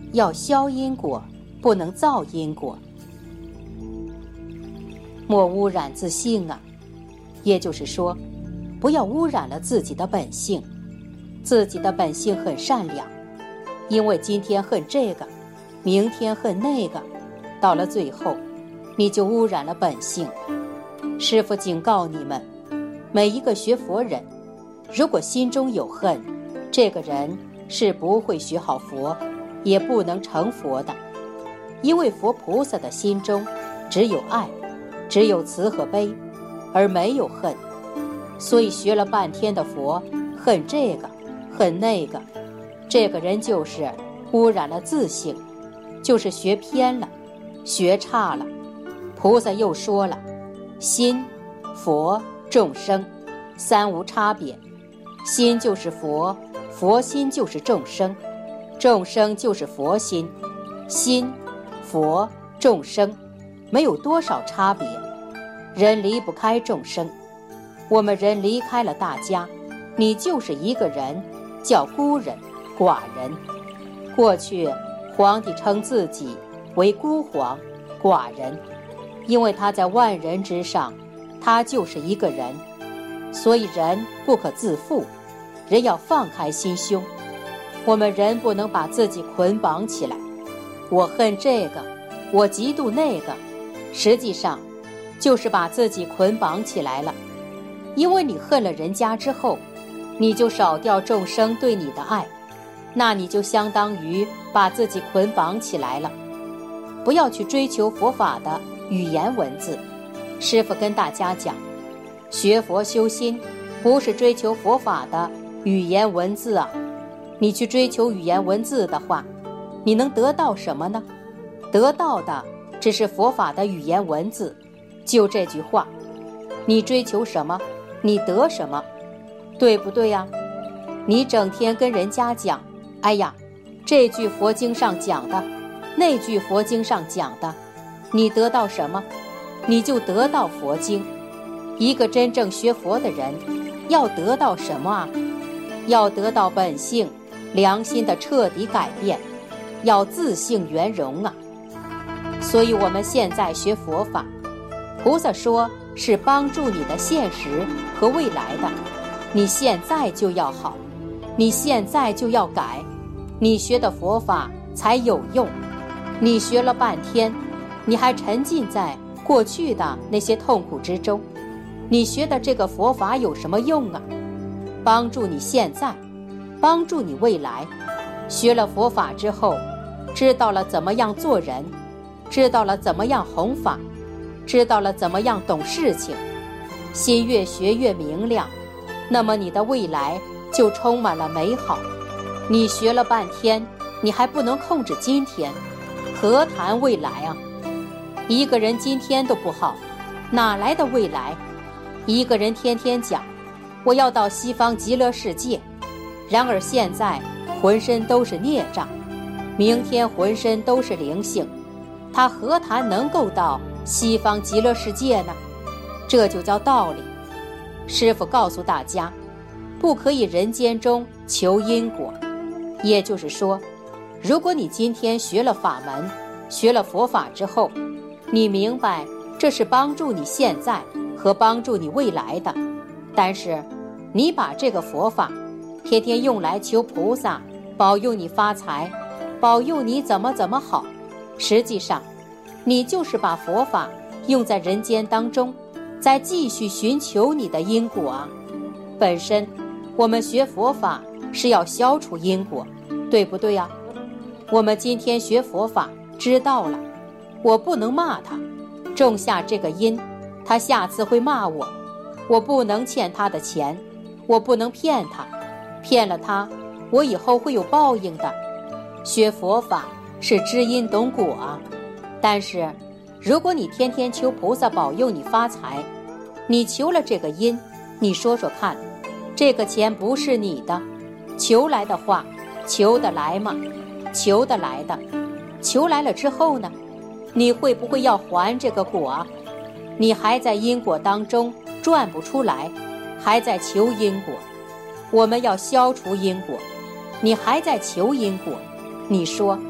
要消因果，不能造因果。莫污染自性啊，也就是说，不要污染了自己的本性。自己的本性很善良，因为今天恨这个，明天恨那个，到了最后，你就污染了本性。师父警告你们，每一个学佛人，如果心中有恨，这个人是不会学好佛，也不能成佛的。因为佛菩萨的心中只有爱，只有慈和悲，而没有恨。所以学了半天的佛，恨这个恨那个，这个人就是污染了自性，就是学偏了，学差了。菩萨又说了，心、佛、众生三无差别，心就是佛，佛心就是众生，众生就是佛心，心、佛、众生没有多少差别。人离不开众生，我们人离开了大家，你就是一个人，叫孤人、寡人。过去皇帝称自己为孤皇、寡人，因为他在万人之上，他就是一个人。所以人不可自负，人要放开心胸。我们人不能把自己捆绑起来，我恨这个，我嫉妒那个，实际上就是把自己捆绑起来了。因为你恨了人家之后，你就少掉众生对你的爱，那你就相当于把自己捆绑起来了。不要去追求佛法的语言文字。师父跟大家讲，学佛修心不是追求佛法的语言文字啊。你去追求语言文字的话，你能得到什么呢？得到的只是佛法的语言文字，就这句话。你追求什么，你得什么，对不对呀？你整天跟人家讲，哎呀，这句佛经上讲的，那句佛经上讲的，你得到什么，你就得到佛经。一个真正学佛的人要得到什么啊？要得到本性良心的彻底改变，要自性圆融啊。所以我们现在学佛法，菩萨说是帮助你的现实和未来的，你现在就要好，你现在就要改，你学的佛法才有用。你学了半天，你还沉浸在过去的那些痛苦之中，你学的这个佛法有什么用啊？帮助你现在，帮助你未来。学了佛法之后，知道了怎么样做人，知道了怎么样弘法，知道了怎么样懂事情，心越学越明亮，那么你的未来就充满了美好。你学了半天，你还不能控制今天，何谈未来啊？一个人今天都不好，哪来的未来？一个人天天讲我要到西方极乐世界，然而现在浑身都是孽障，明天浑身都是灵性，他何谈能够到西方极乐世界呢？这就叫道理。师父告诉大家，不可以人间中求因果。也就是说，如果你今天学了法门，学了佛法之后，你明白这是帮助你现在和帮助你未来的，但是你把这个佛法天天用来求菩萨保佑你发财，保佑你怎么好，实际上你就是把佛法用在人间当中，再继续寻求你的因果啊。本身我们学佛法是要消除因果，对不对啊？我们今天学佛法知道了，我不能骂他，种下这个因，他下次会骂我，我不能欠他的钱，我不能骗他，骗了他，我以后会有报应的。学佛法是知因懂果啊。但是如果你天天求菩萨保佑你发财，你求了这个因，你说说看，这个钱不是你的，求来的话，求得来吗？求得来的，求来了之后呢，你会不会要还这个果啊？你还在因果当中转不出来，还在求因果。我们要消除因果，你还在求因果，你说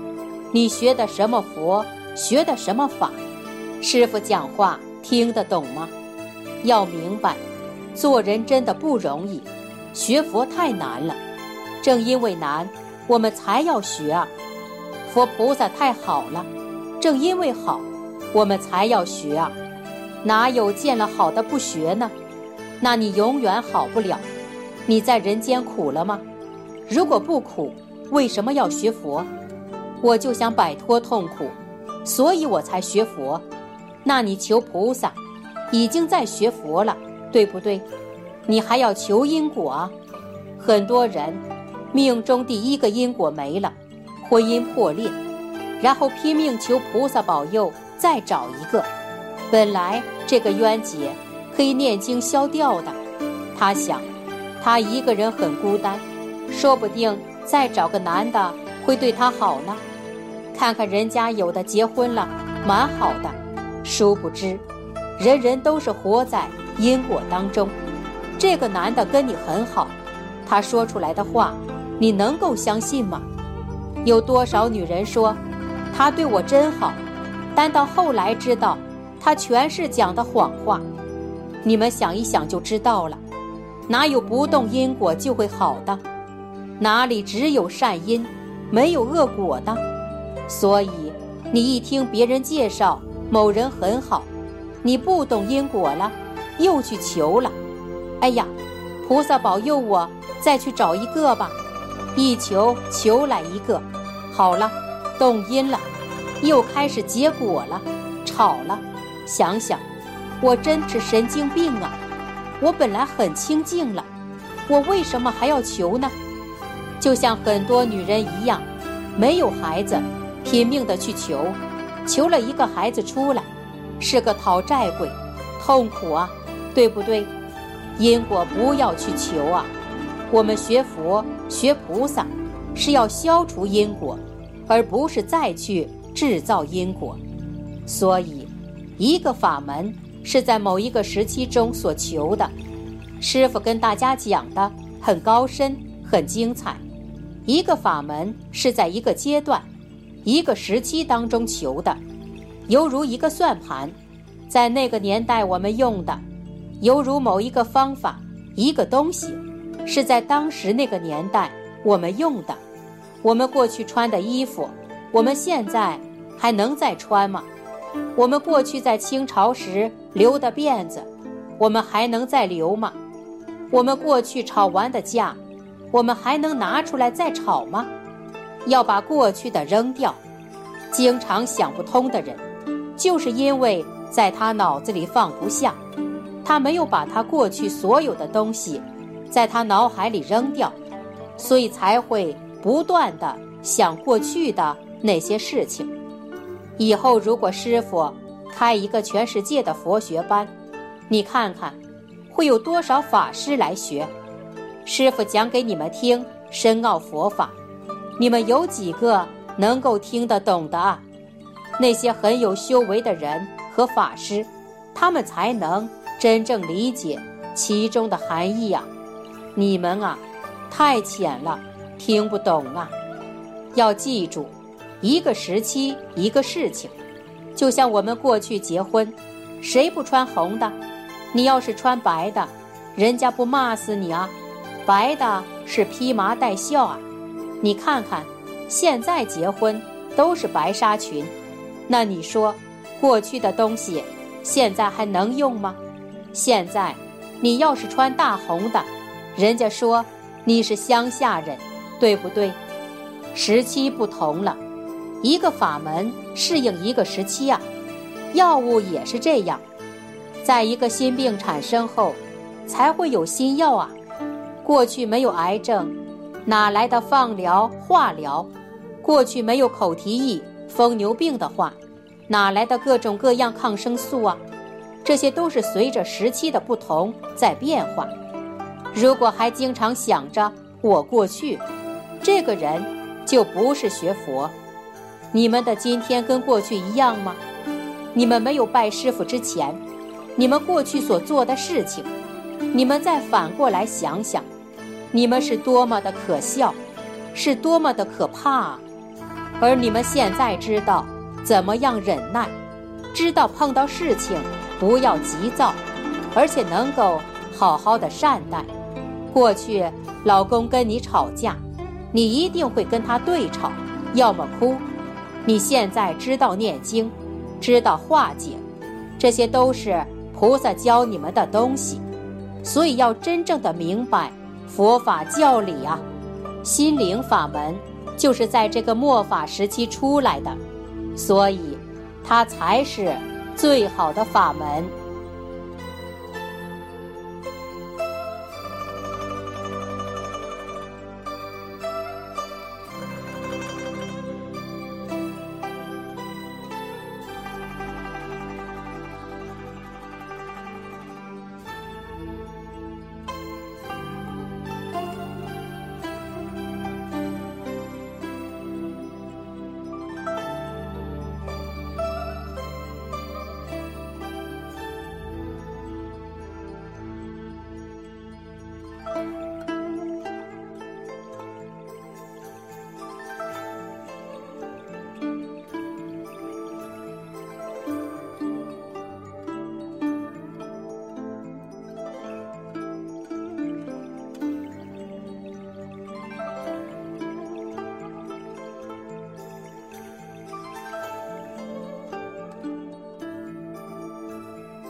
你学的什么佛，学的什么法？师父讲话听得懂吗？要明白，做人真的不容易，学佛太难了。正因为难，我们才要学啊。佛菩萨太好了，正因为好，我们才要学啊。哪有见了好的不学呢？那你永远好不了。你在人间苦了吗？如果不苦，为什么要学佛？我就想摆脱痛苦，所以我才学佛。那你求菩萨，已经在学佛了，对不对？你还要求因果啊。很多人命中第一个因果没了，婚姻破裂，然后拼命求菩萨保佑再找一个。本来这个冤结可以念经消掉的，他想他一个人很孤单，说不定再找个男的会对他好呢。看看人家有的结婚了，蛮好的。殊不知人人都是活在因果当中。这个男的跟你很好，他说出来的话你能够相信吗？有多少女人说他对我真好，但到后来知道他全是讲的谎话。你们想一想就知道了，哪有不动因果就会好的？哪里只有善因，没有恶果的？所以你一听别人介绍某人很好，你不懂因果了，又去求了。哎呀，菩萨保佑我再去找一个吧。一求求来一个，好了，动因了，又开始结果了，吵了。想想我真是神经病啊，我本来很清净了，我为什么还要求呢？就像很多女人一样，没有孩子拼命的去求，求了一个孩子出来，是个讨债鬼，痛苦啊，对不对？因果不要去求啊。我们学佛学菩萨是要消除因果，而不是再去制造因果。所以一个法门是在某一个时期中所求的，师父跟大家讲的很高深很精彩。一个法门是在一个阶段一个时期当中求的，犹如一个算盘，在那个年代我们用的，犹如某一个方法一个东西是在当时那个年代我们用的。我们过去穿的衣服，我们现在还能再穿吗？我们过去在清朝时留的辫子，我们还能再留吗？我们过去吵完的架，我们还能拿出来再吵吗？要把过去的扔掉。经常想不通的人，就是因为在他脑子里放不下，他没有把他过去所有的东西在他脑海里扔掉，所以才会不断地想过去的那些事情。以后如果师父开一个全世界的佛学班，你看看会有多少法师来学。师父讲给你们听深奥佛法，你们有几个能够听得懂的啊？那些很有修为的人和法师，他们才能真正理解其中的含义啊。你们啊，太浅了，听不懂啊。要记住，一个时期一个事情。就像我们过去结婚，谁不穿红的？你要是穿白的，人家不骂死你啊？白的是披麻戴孝啊。你看看现在结婚都是白纱裙，那你说过去的东西现在还能用吗？现在你要是穿大红的，人家说你是乡下人，对不对？时期不同了，一个法门适应一个时期啊。药物也是这样，在一个新病产生后才会有新药啊。过去没有癌症，哪来的放疗化疗？过去没有口蹄疫疯牛病的话，哪来的各种各样抗生素啊？这些都是随着时期的不同在变化。如果还经常想着我过去，这个人就不是学佛。你们的今天跟过去一样吗？你们没有拜师父之前，你们过去所做的事情，你们再反过来想想，你们是多么的可笑，是多么的可怕啊！ 而你们现在知道怎么样忍耐，知道碰到事情不要急躁，而且能够好好的善待。过去老公跟你吵架，你一定会跟他对吵，要么哭。你现在知道念经，知道化解，这些都是菩萨教你们的东西。所以要真正的明白佛法教理啊，心灵法门就是在这个末法时期出来的，所以它才是最好的法门。